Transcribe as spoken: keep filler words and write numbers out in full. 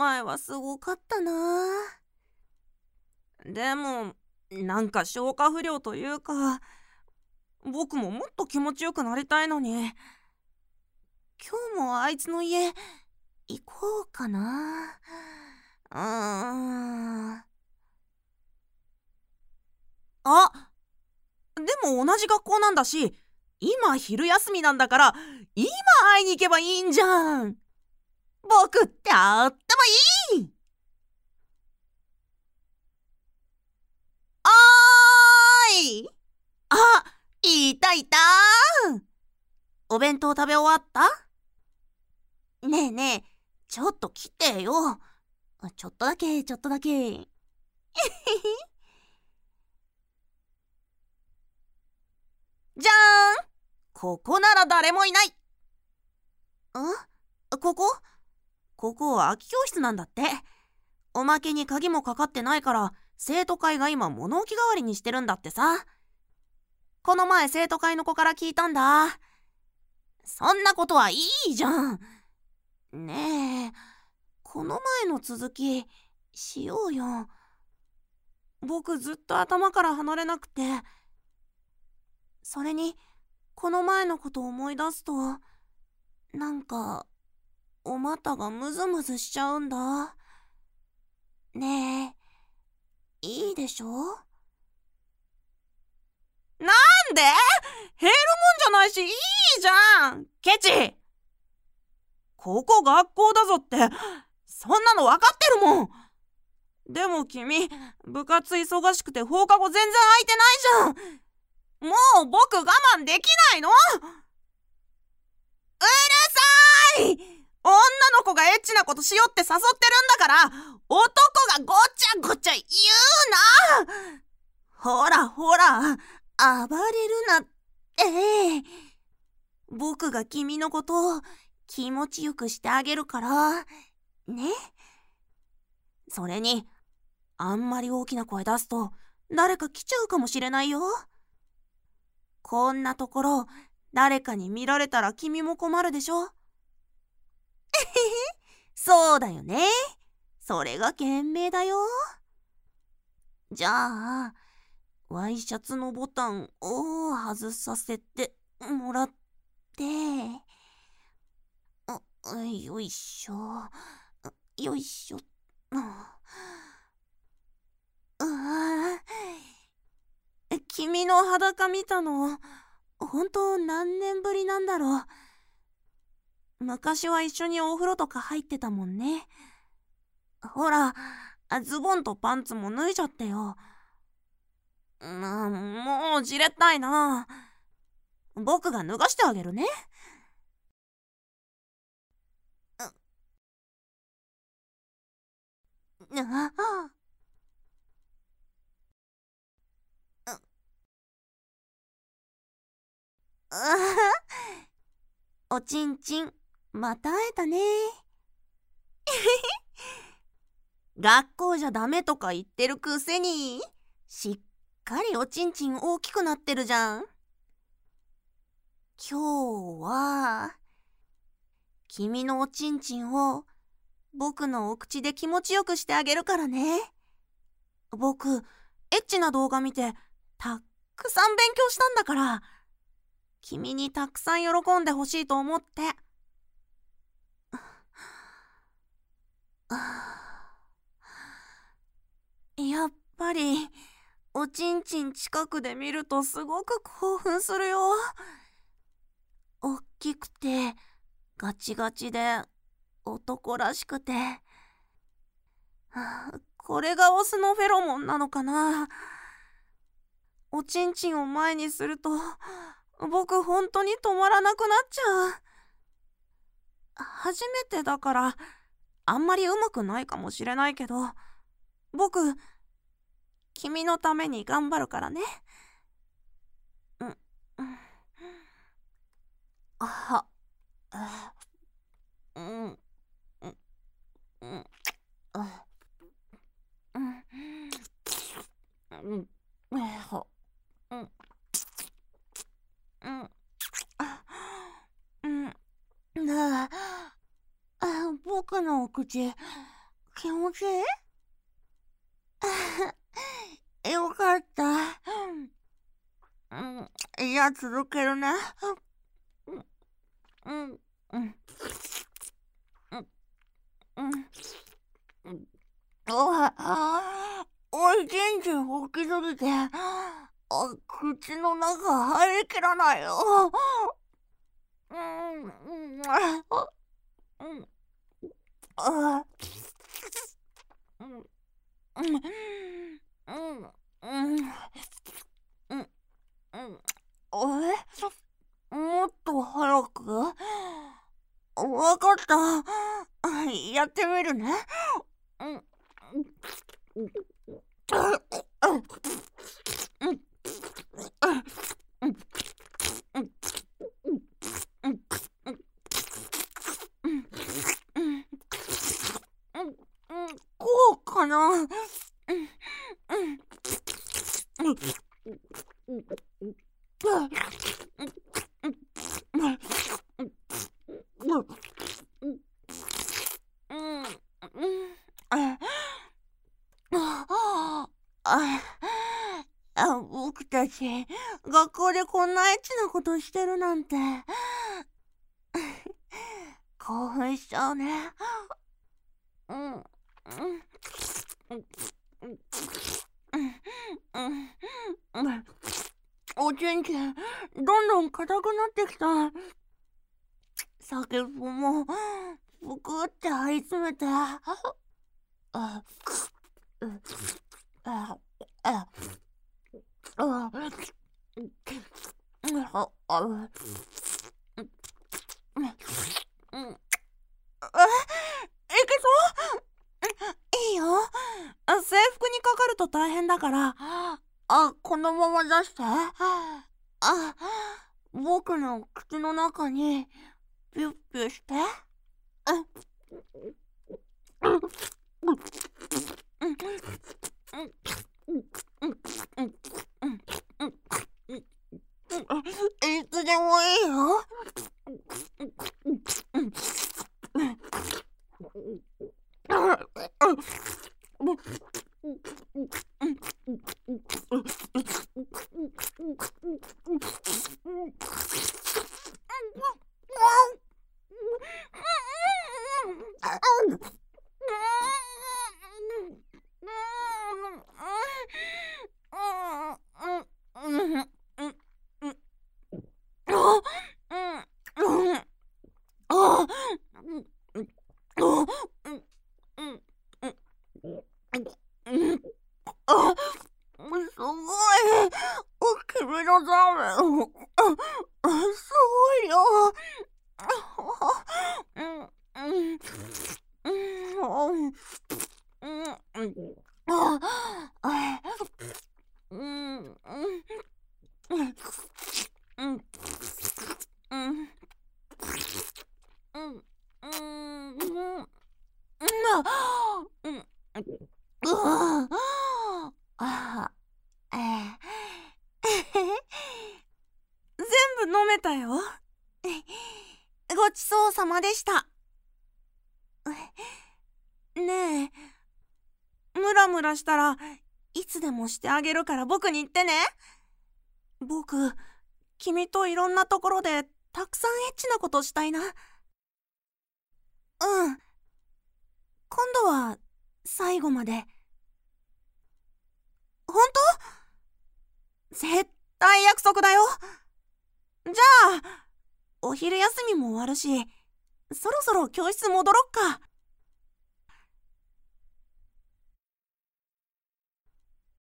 前はすごかったな。でもなんか消化不良というか、僕ももっと気持ちよくなりたいのに、今日もあいつの家行こうかな。うーん。あ、でも同じ学校なんだし、今昼休みなんだから今会いに行けばいいんじゃん。僕ってあってもいい。あーい。あ、いたいた。お弁当食べ終わった？ねえねえ、ちょっと来てよ。ちょっとだけちょっとだけ。じゃーん、ここなら誰もいない。ん？ここ？ここは空き教室なんだって。おまけに鍵もかかってないから、生徒会が今物置代わりにしてるんだってさ。この前生徒会の子から聞いたんだ。そんなことはいいじゃん。ねえ、この前の続きしようよ。僕ずっと頭から離れなくて。それにこの前のことを思い出すと、なんかお股がムズムズしちゃうんだ。ねえ、いいでしょ？なんで？減るもんじゃないしいいじゃん、ケチ。ここ学校だぞって、そんなの分かってるもん。でも君、部活忙しくて放課後全然空いてないじゃん。もう僕我慢できないの。うるさい。女の子がエッチなことしよって誘ってるんだから、男がごちゃごちゃ言うな。ほらほら、暴れるなって。僕が君のことを気持ちよくしてあげるからね。それにあんまり大きな声出すと誰か来ちゃうかもしれないよ。こんなところ誰かに見られたら君も困るでしょ。そうだよね。それが賢明だよ。じゃあワイシャツのボタンを外させてもらって、よいしょよいしょ。ああ、君の裸見たの本当何年ぶりなんだろう。昔は一緒にお風呂とか入ってたもんね。ほら、ズボンとパンツも脱いじゃってよ。なもうじれったいな。僕が脱がしてあげるね。ああ、おちんちん、また会えたね。学校じゃダメとか言ってるくせに、しっかりおちんちん大きくなってるじゃん。今日は君のおちんちんを僕のお口で気持ちよくしてあげるからね。僕エッチな動画見てたくさん勉強したんだから、君にたくさん喜んでほしいと思って。やっぱりおちんちん近くで見るとすごく興奮するよ。おっきくてガチガチで男らしくて、これがオスのフェロモンなのかな。おちんちんを前にすると僕本当に止まらなくなっちゃう。初めてだからあんまりうまくないかもしれないけど、僕君のために頑張るからね。うん、うん、あ、うん、うん、うん、うん、うん、うん、うん、うん、ああ、僕のお口気持ちいいよかった。うん、いや、続けるね。うん、うん、うん、うん、うん。ああ、おい、ちんちん大きすぎて、あ、口の中入りきらないよ。うん、うん、あ、うん、あ、うん、うん、うん、うん、うん、うん。え、もっと早く？わかった。やってみるね。うん。こうかな。うん。あ、僕たち学校でこんなエッチなことしてるなんて興奮しちゃうね。うん、うん、うん、うん、うん、おちんちんどんどん硬くなってきた。先っぽもぷくって張り詰めて、あ、あ、うん、あ、あ、あ、あ、あ、うん、いけそう？いいよ。あ、制服にかかると大変だから、あ、このまま出して。あ、僕の口の中にピュッピュして。いつでもいいよ。すごい。君のザーメン。すごいよ。うん、うん、うん、うん、うん、全部飲めたよ。ごちそうさまでした。ねえ、ムラムラしたらいつでもしてあげるから僕に言ってね。僕、君といろんなところでたくさんエッチなことしたいな。うん。今度は最後まで。本当？絶対約束だよ。じゃあ、お昼休みも終わるし、そろそろ教室戻ろっか。